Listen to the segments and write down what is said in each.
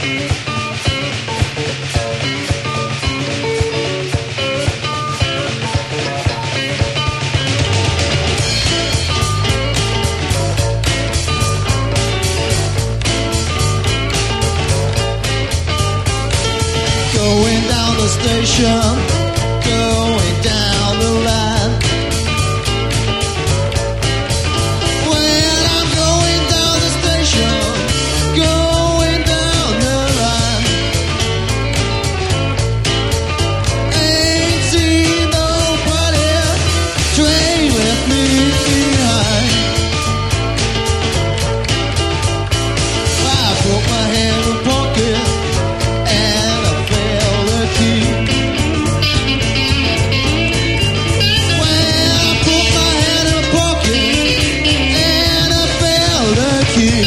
Going down the station, going down the line. When I'm going down the station, going down the line. Ain't seen nobody, train left me behind. I put my hand in the pocket and I felt the key. When I put my hand in the pocket and I felt the key.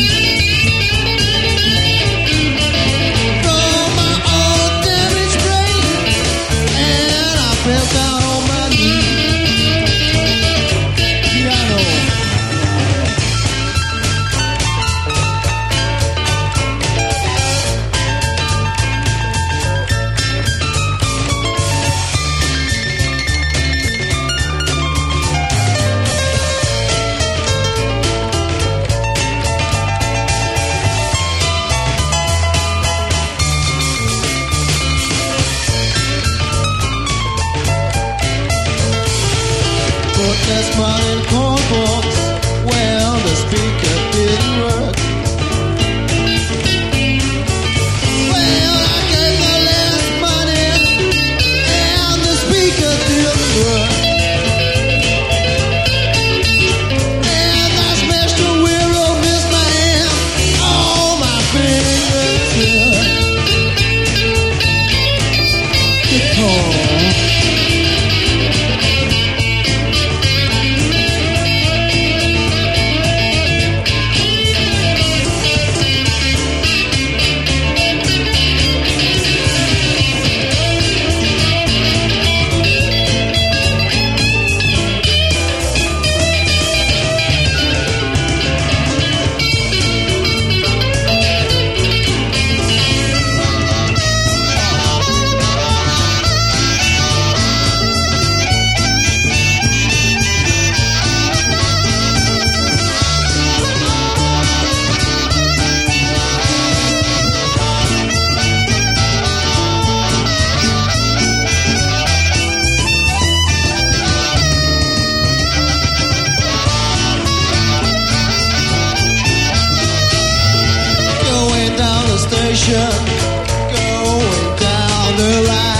From my old damaged brain and I fell down on my knees. Piano. Put that smile in the corn box. Well, the speaker didn't work. Well, I gave the last money and the speaker didn't work. And I smashed the wheel, missed my hand, all my fingers hurt. Guitar. Going down the station, going down the line.